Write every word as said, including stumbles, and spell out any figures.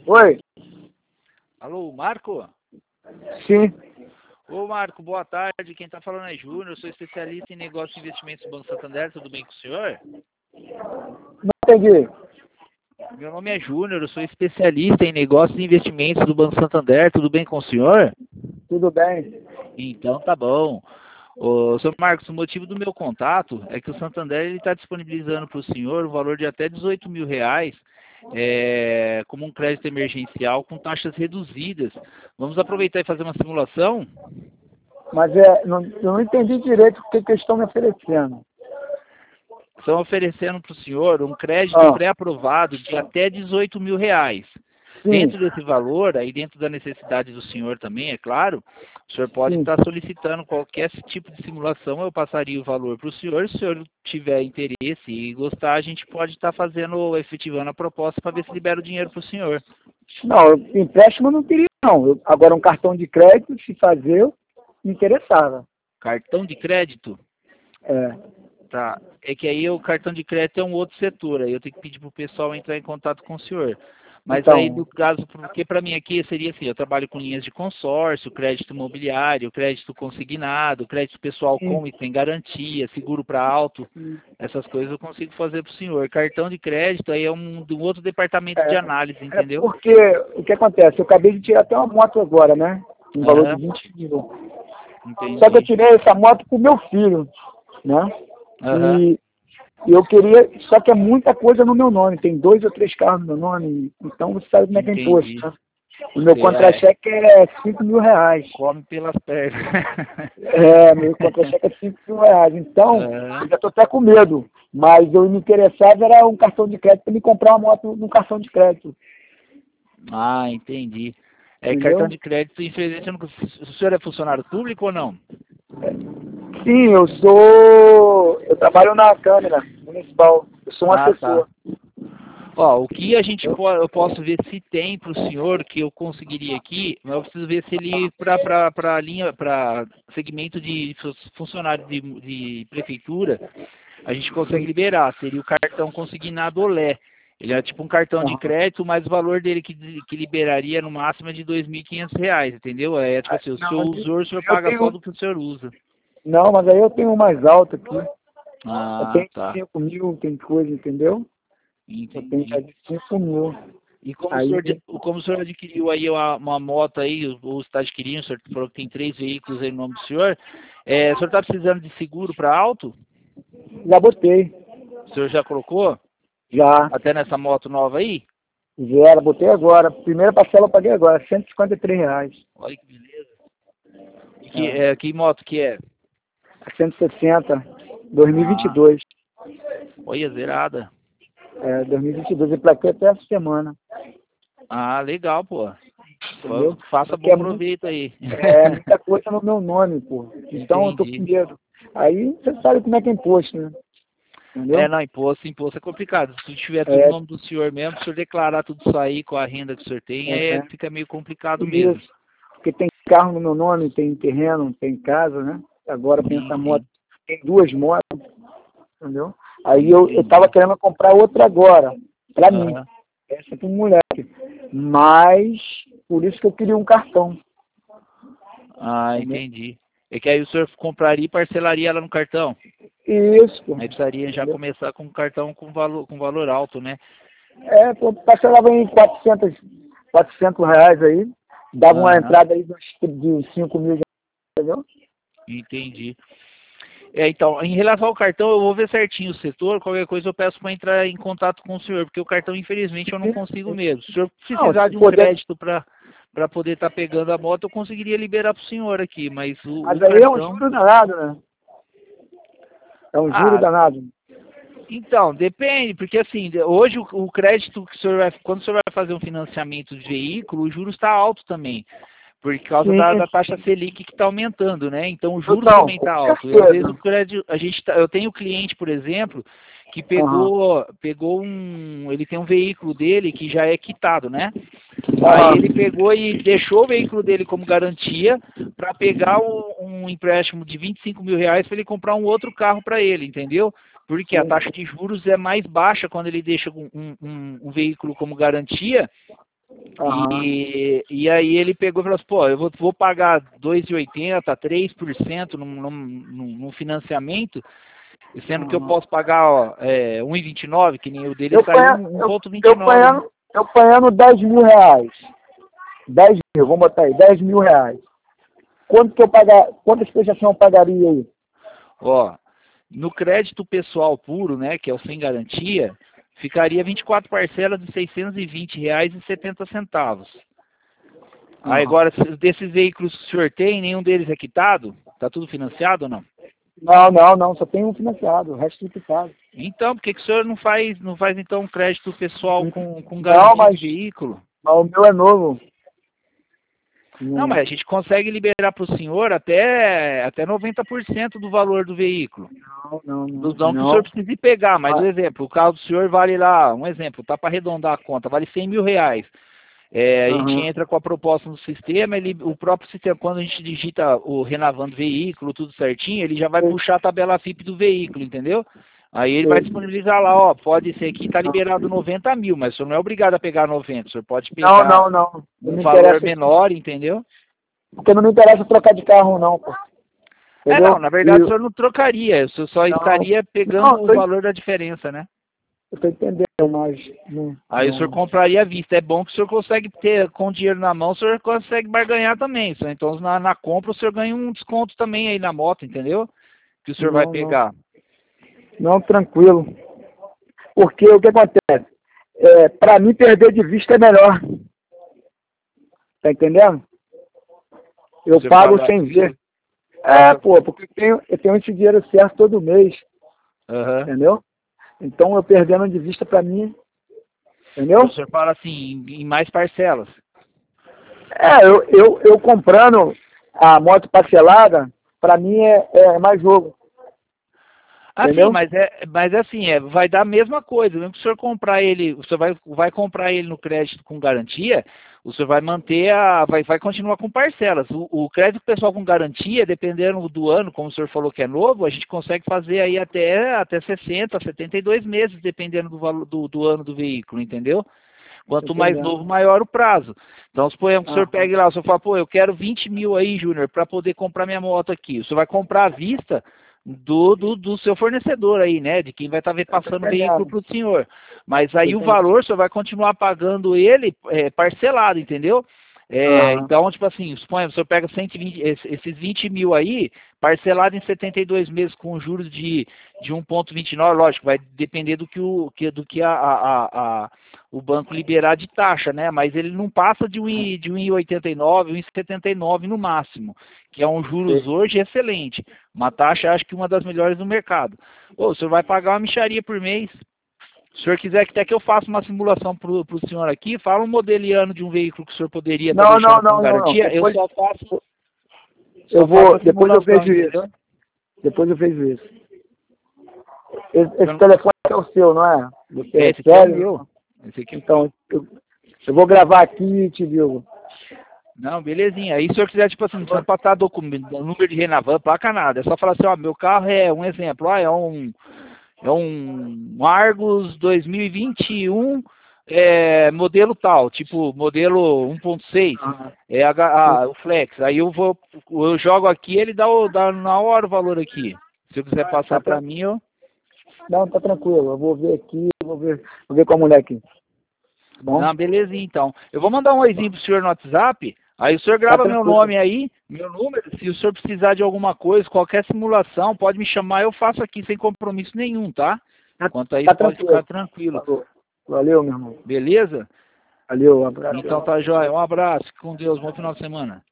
Oi? Alô, Marco? Sim. Ô, Marco, boa tarde. Quem está falando é Júnior, eu sou especialista em negócios de investimentos do Banco Santander. Tudo bem com o senhor? Não entendi. Meu nome é Júnior, eu sou especialista em negócios de investimentos do Banco Santander. Tudo bem com o senhor? Tudo bem. Então tá bom. Ô, senhor Marcos, o motivo do meu contato é que o Santander está disponibilizando para o senhor o valor de até dezoito mil reais é, como um crédito emergencial com taxas reduzidas. Vamos aproveitar e fazer uma simulação? Mas é, não, eu não entendi direito o que, que eles estão me oferecendo. Estão oferecendo para o senhor um crédito Ah, pré-aprovado de até dezoito mil reais. sim, Dentro desse valor, aí dentro da necessidade do senhor também, é claro, o senhor pode sim. estar solicitando qualquer tipo de simulação, eu passaria o valor para o senhor. Se o senhor tiver interesse e gostar, a gente pode estar fazendo, efetivando a proposta para ver se libera o dinheiro para o senhor. Não, eu- empréstimo eu não queria, não. Eu- agora, um cartão de crédito, se fazer, eu me interessava. Cartão de crédito? É. Tá. É que aí o cartão de crédito é um outro setor, aí eu tenho que pedir para o pessoal entrar em contato com o senhor. Mas aí, no Então, caso, porque para mim aqui seria assim, eu trabalho com linhas de consórcio, crédito imobiliário, crédito consignado, crédito pessoal sim, com e sem garantia, seguro para auto, sim. essas coisas eu consigo fazer para o senhor. Cartão de crédito aí é um, de um outro departamento de É, análise, é entendeu? porque o que acontece? Eu acabei de tirar até uma moto agora, né? Um valor de Aham, vinte mil. Só que eu entendi. tirei essa moto pro meu filho, né? Aham, E E eu queria, só que é muita coisa no meu nome, tem dois ou três carros no meu nome, então você sabe como é que é imposto, entendi. né? O meu Sei, é, contra-cheque é cinco mil reais. come pelas pernas. É, meu contra-cheque é cinco mil reais. Então, Aham. eu já estou até com medo, mas eu me interessava era um cartão de crédito para me comprar uma moto num cartão de crédito, Ah, entendi. É cartão entendeu? de crédito, infelizmente, eu não cons- o senhor é funcionário público ou não? Sim, eu sou, eu trabalho na Câmara Municipal, eu sou um Ah, tá. assessor. Ó, o que a gente Entendeu? po eu posso ver se tem para o senhor que eu conseguiria aqui, mas eu preciso ver se ele para para para linha para segmento de fu- funcionário de, de prefeitura, a gente consegue Sim. liberar. Seria o cartão consignado Olé. Ele é tipo um cartão de Aham. crédito, mas o valor dele que, que liberaria no máximo é de dois mil e quinhentos reais, entendeu? É tipo Ah, assim, o não, senhor mas usou, o senhor eu paga só tenho, do que o senhor usa. não, mas aí eu tenho um mais alto aqui. Eu Ah, tenho tá. cinco mil, tem coisa, entendeu? Eu tenho já Entendi. de cinco mil. E como o Aí, senhor, de- como o senhor adquiriu aí uma, uma moto aí, ou está adquirindo, o senhor falou que tem três veículos aí no nome do senhor, é, o senhor está precisando de seguro para auto? já botei. O senhor já colocou? Já. Até nessa moto nova aí? Já, botei agora. Primeira parcela eu paguei agora, cento e cinquenta e três reais. Olha que beleza. E que, É. é, que moto que é? cento e sessenta, dois mil e vinte e Ah, dois. olha, zerada. É, dois mil e vinte e dois. Eu plaquei até essa semana, Ah, legal, pô. Fa- entendeu? Faça Só que bom é, muito, proveito aí. é muita coisa no meu nome, pô. Então eu tô com Entendi. medo. Aí você sabe como é que é imposto, né? É, Entendeu? não, imposto, imposto é complicado. Se tiver tudo no É, nome do senhor mesmo, se o senhor declarar tudo isso aí com a renda que o senhor tem, é, é, fica meio complicado mesmo. isso. Porque tem carro no meu nome, tem terreno, tem casa, né? Agora tem Sim, essa moto, sim. tem duas motos, entendeu? Aí eu, eu tava Entendi. querendo comprar outra agora, pra mim. Aham. Essa pro moleque. Mas, por isso que eu queria um cartão, Ah, entendeu? entendi. É que aí o senhor compraria e parcelaria ela no cartão. Isso, Aí precisaria já entendeu? começar com um cartão com valor, com valor alto, né? É, pô, parcelava em quatrocentos, quatrocentos reais aí, dava uma Aham, entrada aí de cinco mil, entendeu? entendi. É, então, em relação ao cartão, eu vou ver certinho o setor, qualquer coisa eu peço para entrar em contato com o senhor, porque o cartão, infelizmente, eu não consigo mesmo. Se o senhor Não, precisar se de um puder, crédito para para poder estar pegando a moto, eu conseguiria liberar para o senhor aqui, mas o, mas o aí é um cartão... juro danado, né? É um juro Ah, danado. então, depende, porque assim, hoje o, o crédito que o senhor vai, quando o senhor vai fazer um financiamento de veículo, o juros está alto também, por causa Sim, da, da taxa Selic que está aumentando, né? Então o juros então, também com está alto. E às vezes o certeza. crédito, a gente tá, eu tenho cliente, por exemplo, que Aham. pegou, pegou um, ele tem um veículo dele que já é quitado, né? Aí Aham. ele pegou e deixou o veículo dele como garantia para pegar um, um empréstimo de vinte e cinco mil reais para ele comprar um outro carro para ele, entendeu? Porque a Sim. taxa de juros é mais baixa quando ele deixa um, um, um veículo como garantia Aham. E, e aí ele pegou e falou assim, pô, eu vou, vou pagar dois vírgula oitenta, três por cento num, num, num num financiamento, sendo que eu Aham. posso pagar ó, é, um vírgula vinte e nove, que nem o dele Eu saiu ponho, um eu, vírgula vinte e eu nove, né? ponho, eu ponho dez mil reais. dez mil, vamos botar aí, dez mil reais. Quanto que eu pagar, quantas prestações eu pagaria aí? Ó, no crédito pessoal puro, né, que é o sem garantia, ficaria vinte e quatro parcelas de seiscentos e vinte reais e setenta centavos. Aí Aham. agora, se- desses veículos que o senhor tem, nenhum deles é quitado? Tá tudo financiado ou não? Não, não, não, só tem um financiado, o resto tudo quitado. Então, por que, que o senhor não faz, não faz então um crédito pessoal com, com Não, garantia de mas, veículo? mas o meu é novo. Não, mas Não, a gente consegue liberar para o senhor até, até noventa por cento do valor do veículo. não, não, Não não. não que o senhor não. precise pegar, mas Ah, um exemplo, o carro do senhor vale lá, um exemplo, tá para arredondar a conta, vale cem mil reais. É, a gente aham. entra com a proposta no sistema, ele, o próprio sistema, quando a gente digita o renovando veículo, tudo certinho, ele já vai Sei, puxar a tabela F I P do veículo, entendeu? Aí ele vai sei. disponibilizar lá, ó, pode ser que está liberado noventa mil, mas o senhor não é obrigado a pegar noventa, o senhor pode Não, pegar não, não. Não um me valor interessa, menor, entendeu? porque não me interessa trocar de carro não, pô. É, não, Entendeu? na verdade o E, senhor não trocaria, o senhor só não, estaria pegando não, o tô, valor da diferença, né? eu tô entendendo, mas não, Aí o senhor não, compraria à vista. É bom que o senhor consegue ter, com dinheiro na mão, o senhor consegue barganhar também. Só então na, na compra o senhor ganha um desconto também aí na moto, entendeu? Que o senhor vai não, não, pegar. não, tranquilo. Porque o que acontece? É, para mim perder de vista é melhor. Tá entendendo? O Eu senhor pago fala. sem ver. É, o É, senhor, pô, porque eu tenho, eu tenho esse dinheiro certo todo mês, aham. entendeu? Então eu perdendo de vista para mim, Então o entendeu? senhor fala assim, em, em mais parcelas. É, eu, eu, eu comprando a moto parcelada, para mim é, é mais jogo, Ah, sim, entendeu? mas é, mas é assim, é, vai dar a mesma coisa. Mesmo que o senhor comprar ele, o senhor vai, vai comprar ele no crédito com garantia, o senhor vai manter a, vai, vai continuar com parcelas. O, o crédito pessoal com garantia, dependendo do ano, como o senhor falou que é novo, a gente consegue fazer aí até, até sessenta, setenta e dois meses, dependendo do, valor, do, do ano do veículo, entendeu? Tô Quanto mais entendendo. novo, maior o prazo. Então, suponhamos que o senhor Aham, pegue lá, o senhor fala, pô, eu quero vinte mil aí, Júnior, para poder comprar minha moto aqui. O senhor vai comprar à vista do, do, do seu fornecedor aí, né? De quem vai estar eu tô passando o veículo entendendo. para o senhor. Mas Tô aí o entendendo. valor, o senhor vai continuar pagando ele é, parcelado, entendeu? É, Aham, então, tipo assim, suponha, o senhor pega cento e vinte, esse- esses vinte mil aí, parcelado em setenta e dois meses com juros de, de um vírgula vinte e nove, lógico, vai depender do que, o, que, do que a, a, a, o banco liberar de taxa, né? Mas ele não passa de um, i- de um vírgula oitenta e nove, um vírgula setenta e nove no máximo, que é um juros sei. hoje excelente. Uma taxa, acho que uma das melhores do mercado. Ô, o senhor vai pagar uma mixaria por mês. Se o senhor quiser que até que eu faça uma simulação para o senhor aqui, fala um modelo e ano de um veículo que o senhor poderia estar Não, não, deixando com não, não, não. garantia, eu Depois só faço, eu só faço vou, a depois eu simulação, vejo isso. entendeu? Depois eu vejo isso. Esse, esse Então, telefone é o seu, não é? Você é esse aqui é o sério? meu. Esse aqui é o meu. Então, eu, eu vou gravar aqui e te digo. Não, belezinha. Aí se o senhor quiser, tipo assim, não precisa passar documento, número de Renavan, placa nada. É só falar assim, ó, meu carro é um exemplo, ah, é um, é um Argus dois mil e vinte e um, é, modelo tal, tipo modelo um ponto seis, Ah, é a, a- o Flex. Aí eu vou, eu jogo aqui, ele dá, o, dá na hora o valor aqui. Se eu quiser tá passar tra... para mim, eu... Não, tá tranquilo. Eu vou ver aqui, eu vou ver, vou ver com a mulher aqui. Tá bom? Não, belezinha, então. Eu vou mandar um oizinho pro senhor no WhatsApp, aí o senhor Tá grava meu tranquilo. nome aí, meu número, se o senhor precisar de alguma coisa, qualquer simulação, pode me chamar, eu faço aqui sem compromisso nenhum, tá? Tá, Quanto a tá isso, pode ficar tranquilo. tranquilo. Falou. Valeu, meu irmão. Beleza? Valeu, um abraço. Então tá jóia. Um abraço, com Deus, bom final de semana.